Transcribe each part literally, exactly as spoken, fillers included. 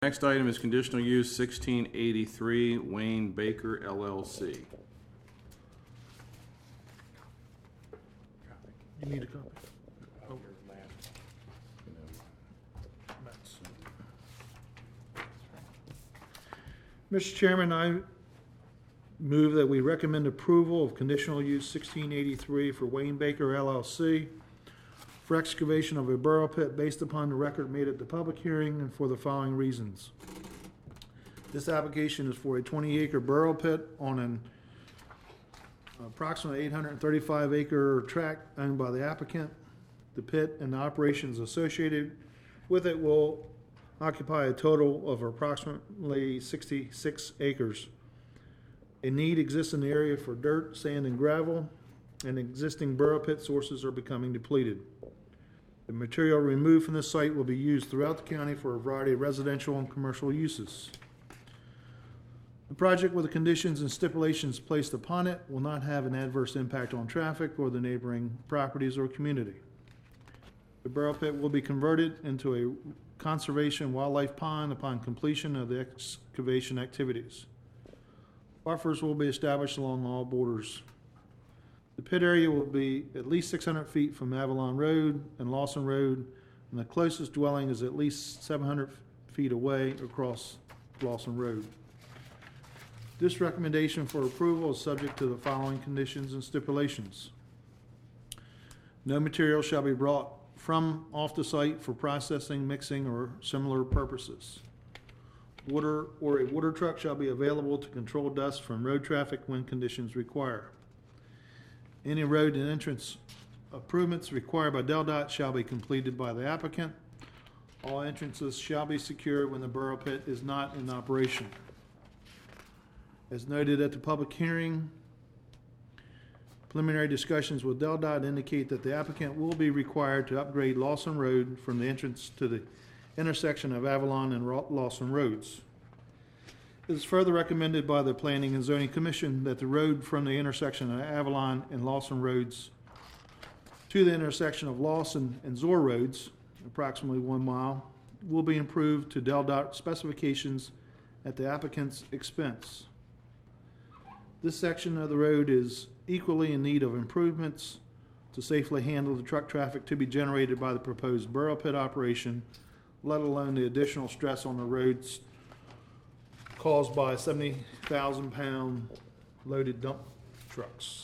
Next item is conditional use sixteen eighty-three Wayne Baker L L C. You need a copy? Oh. Mister Chairman, I move that we recommend approval of conditional use sixteen eighty-three for Wayne Baker L L C for excavation of a borough pit based upon the record made at the public hearing and for the following reasons. This application is for a twenty acre borough pit on an approximately eight hundred thirty-five acre tract owned by the applicant. The pit and the operations associated with it will occupy a total of approximately sixty-six acres. A need exists in the area for dirt, sand, and gravel, and existing borough pit sources are becoming depleted. The material removed from this site will be used throughout the county for a variety of residential and commercial uses. The project, with the conditions and stipulations placed upon it, will not have an adverse impact on traffic or the neighboring properties or community. The borough pit will be converted into a conservation wildlife pond upon completion of the excavation activities. Buffers will be established along all borders. The pit area will be at least six hundred feet from Avalon Road and Lawson Road, and the closest dwelling is at least seven hundred feet away across Lawson Road. This recommendation for approval is subject to the following conditions and stipulations. No material shall be brought from off the site for processing, mixing, or similar purposes. Water or a water truck shall be available to control dust from road traffic when conditions require. Any road and entrance improvements required by DelDOT shall be completed by the applicant. All entrances shall be secured when the borough pit is not in operation. As noted at the public hearing, preliminary discussions with DelDOT indicate that the applicant will be required to upgrade Lawson Road from the entrance to the intersection of Avalon and Lawson Roads. It is further recommended by the Planning and Zoning Commission that the road from the intersection of Avalon and Lawson Roads to the intersection of Lawson and Zor Roads, approximately one mile, will be improved to DelDOT specifications at the applicant's expense. This section of the road is equally in need of improvements to safely handle the truck traffic to be generated by the proposed borough pit operation, let alone the additional stress on the roads caused by seventy thousand pound loaded dump trucks.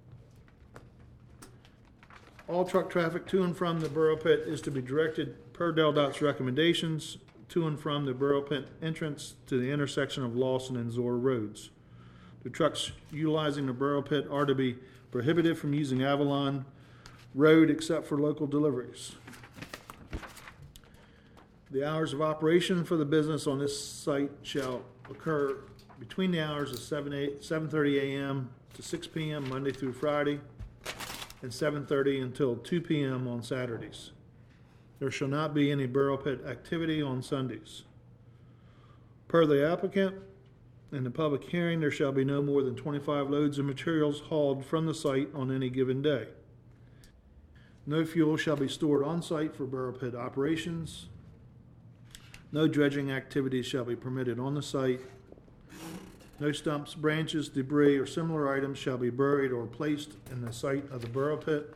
All truck traffic to and from the borough pit is to be directed per DelDOT's recommendations to and from the borough pit entrance to the intersection of Lawson and Zor Roads. The trucks utilizing the borough pit are to be prohibited from using Avalon Road except for local deliveries. The hours of operation for the business on this site shall occur between the hours of seven thirty a.m. to six p.m. Monday through Friday, and seven thirty until two p.m. on Saturdays. There shall not be any borough pit activity on Sundays. Per the applicant, in the public hearing, there shall be no more than twenty-five loads of materials hauled from the site on any given day. No fuel shall be stored on site for borough pit operations. No dredging activities shall be permitted on the site. No stumps, branches, debris, or similar items shall be buried or placed in the site of the borough pit.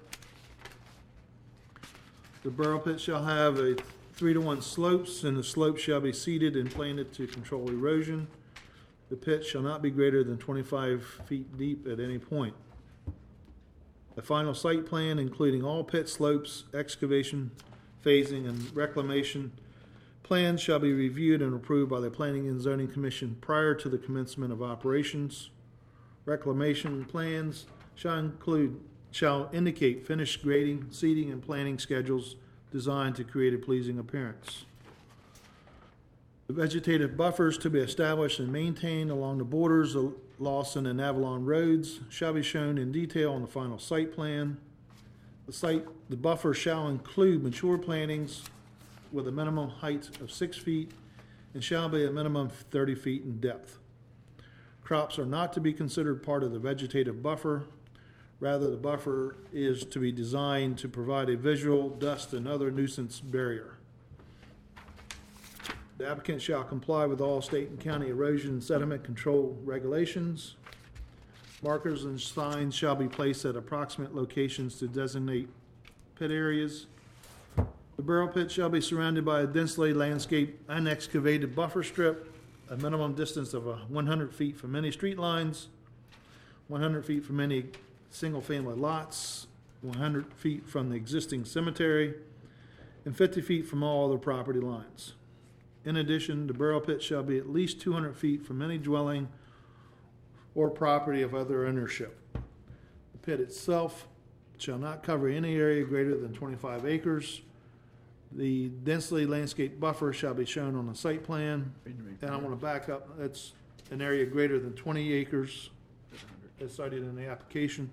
The borough pit shall have a three to one slopes, and the slopes shall be seeded and planted to control erosion. The pit shall not be greater than twenty-five feet deep at any point. A final site plan, including all pit slopes, excavation, phasing, and reclamation plans, shall be reviewed and approved by the Planning and Zoning Commission prior to the commencement of operations. Reclamation plans shall include, shall indicate finished grading, seeding, and planting schedules designed to create a pleasing appearance. The vegetative buffers to be established and maintained along the borders of Lawson and Avalon roads shall be shown in detail on the final site plan. The site, the buffer shall include mature plantings with a minimum height of six feet and shall be a minimum of thirty feet in depth. Crops are not to be considered part of the vegetative buffer. Rather, the buffer is to be designed to provide a visual, dust, and other nuisance barrier. The applicant shall comply with all state and county erosion and sediment control regulations. Markers and signs shall be placed at approximate locations to designate pit areas. The burial pit shall be surrounded by a densely landscaped unexcavated buffer strip, a minimum distance of uh, one hundred feet from any street lines, one hundred feet from any single-family lots, one hundred feet from the existing cemetery, and fifty feet from all other property lines. In addition, the burial pit shall be at least two hundred feet from any dwelling or property of other ownership. The pit itself shall not cover any area greater than twenty-five acres. The densely landscaped buffer shall be shown on the site plan. And I want to back up, that's an area greater than twenty acres, as cited in the application.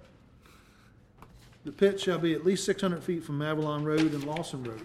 The pit shall be at least six hundred feet from Avalon Road and Lawson Road.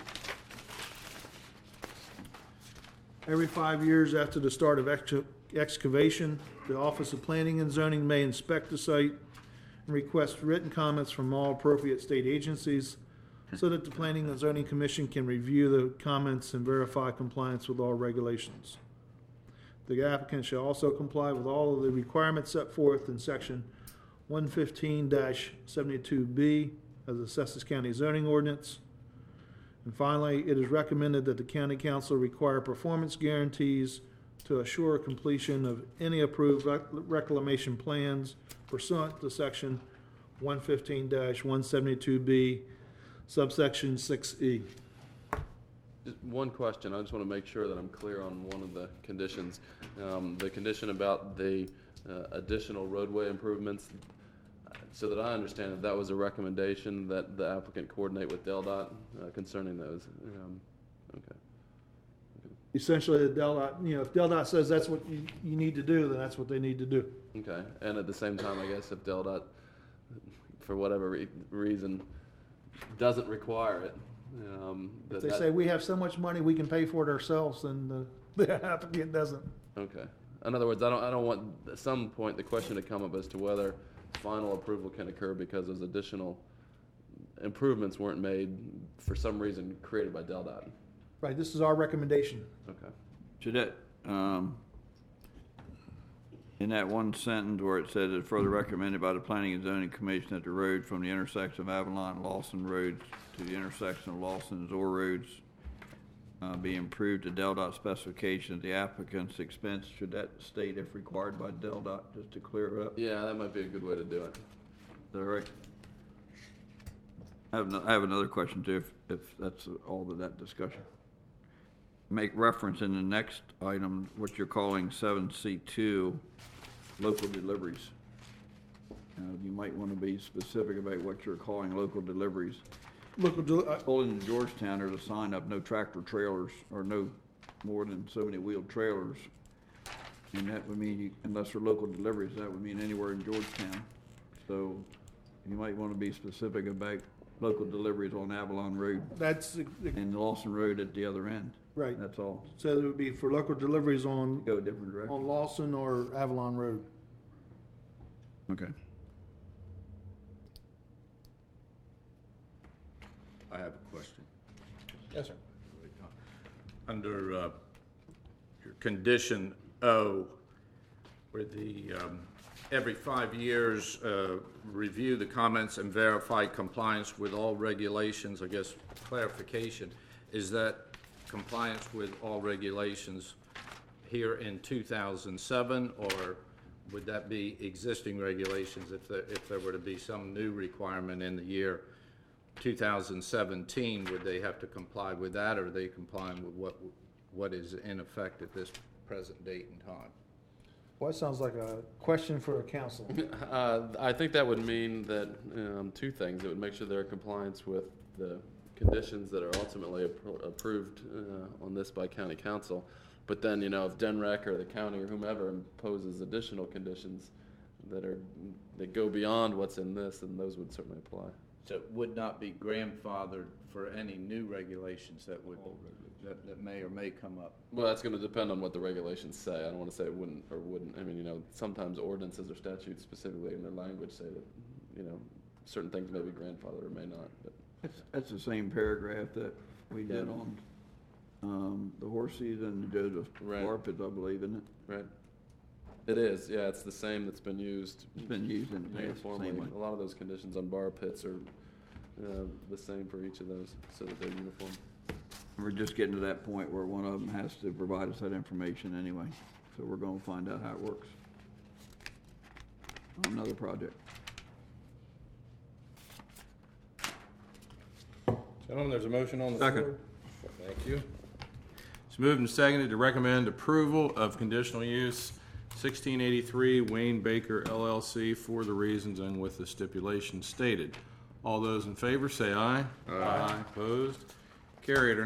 Every five years after the start of ex- excavation, the Office of Planning and Zoning may inspect the site and request written comments from all appropriate state agencies so that the Planning and Zoning Commission can review the comments and verify compliance with all regulations. The applicant shall also comply with all of the requirements set forth in section one fifteen seventy-two B of the Essex County zoning ordinance. And finally, it is recommended that the county council require performance guarantees to assure completion of any approved rec- reclamation plans pursuant to section one fifteen one seventy-two B, subsection six E. Just one question, I just want to make sure that I'm clear on one of the conditions. Um, the condition about the uh, additional roadway improvements, so that I understand that that was a recommendation that the applicant coordinate with DelDOT uh, concerning those. Um, okay. Essentially, the DelDOT, you know, if DelDOT says that's what you, you need to do, then that's what they need to do. Okay, and at the same time, I guess if DelDOT, for whatever re- reason, doesn't require it, um, If that they that- say we have so much money, we can pay for it ourselves, then the, the applicant doesn't. Okay. In other words, I don't, I don't want at some point the question to come up as to whether final approval can occur because those additional improvements weren't made for some reason created by DelDOT. Right, this is our recommendation. Okay. Should that, um, in that one sentence where it says it's further recommended by the Planning and Zoning Commission that the road from the intersection of Avalon and Lawson Roads to the intersection of Lawson and Zor Roads uh, be improved to DelDOT specifications, the applicant's expense, should that state if required by DelDOT, just to clear it up? Yeah, that might be a good way to do it. Is that right? I have, no, I have another question too, if, if that's all of that discussion. Make reference in the next item, what you're calling seven C two, local deliveries. Uh, you might want to be specific about what you're calling local deliveries. Look, we'll do- uh, Pulling in Georgetown, there's a sign up, no tractor trailers, or no more than so many wheeled trailers. And that would mean, you- unless they're local deliveries, that would mean anywhere in Georgetown. So you might want to be specific about local deliveries on Avalon Road that's, the- the- and Lawson Road at the other end. right, That's all. so it would be for local deliveries on, Go a different direction. on Lawson or Avalon Road. Okay. I have a question. Yes, sir. Under uh, your condition O, where the, um, every five years, uh, review the comments and verify compliance with all regulations, I guess clarification, is that compliance with all regulations here in two thousand seven, or would that be existing regulations if there, if there were to be some new requirement in the year two thousand seventeen, would they have to comply with that, or are they complying with what, what is in effect at this present date and time? Well, that sounds like a question for a council. Uh, I think that would mean that, um, two things. It would make sure they're in compliance with the conditions that are ultimately appro- approved uh, on this by county council. But then, you know, if DENREC or the county or whomever imposes additional conditions that are, that go beyond what's in this, then those would certainly apply. So it would not be grandfathered for any new regulations that would, that, that may or may come up. Well, that's going to depend on what the regulations say. I don't want to say it wouldn't or wouldn't. I mean, you know, sometimes ordinances or statutes specifically in their language say that, you know, certain things may be grandfathered or may not. But That's, that's the same paragraph that we did on um, the horses and the Joseph Right. Bar pits, I believe, isn't it? Right. It is, yeah, it's the same that's been used It's been used in the past, uniformly. same way. A lot of those conditions on bar pits are uh, the same for each of those, so that they're uniform. We're just getting to that point where one of them has to provide us that information anyway, so we're gonna find out how it works. On another project. Gentlemen, there's a motion on the Second. floor. Thank you. It's moved and seconded to recommend approval of conditional use sixteen eighty-three Wayne Baker L L C for the reasons and with the stipulations stated. All those in favor say aye. Aye. Opposed? Carried. Our